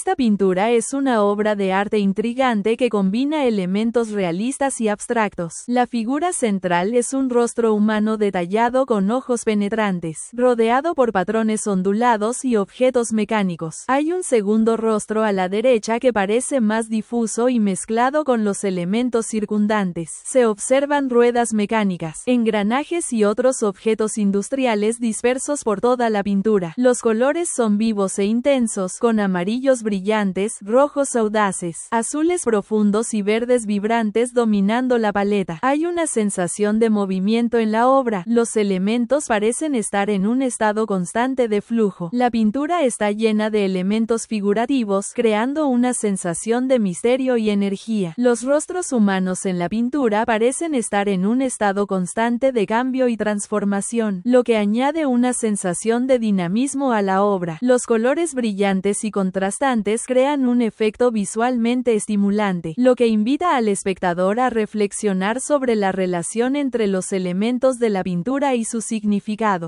Esta pintura es una obra de arte intrigante que combina elementos realistas y abstractos. La figura central es un rostro humano detallado con ojos penetrantes, rodeado por patrones ondulados y objetos mecánicos. Hay un segundo rostro a la derecha que parece más difuso y mezclado con los elementos circundantes. Se observan ruedas mecánicas, engranajes y otros objetos industriales dispersos por toda la pintura. Los colores son vivos e intensos, con amarillos brillantes, rojos audaces, azules profundos y verdes vibrantes dominando la paleta. Hay una sensación de movimiento en la obra. Los elementos parecen estar en un estado constante de flujo. La pintura está llena de elementos figurativos, creando una sensación de misterio y energía. Los rostros humanos en la pintura parecen estar en un estado constante de cambio y transformación, lo que añade una sensación de dinamismo a la obra. Los colores brillantes y contrastantes crean un efecto visualmente estimulante, lo que invita al espectador a reflexionar sobre la relación entre los elementos de la pintura y su significado.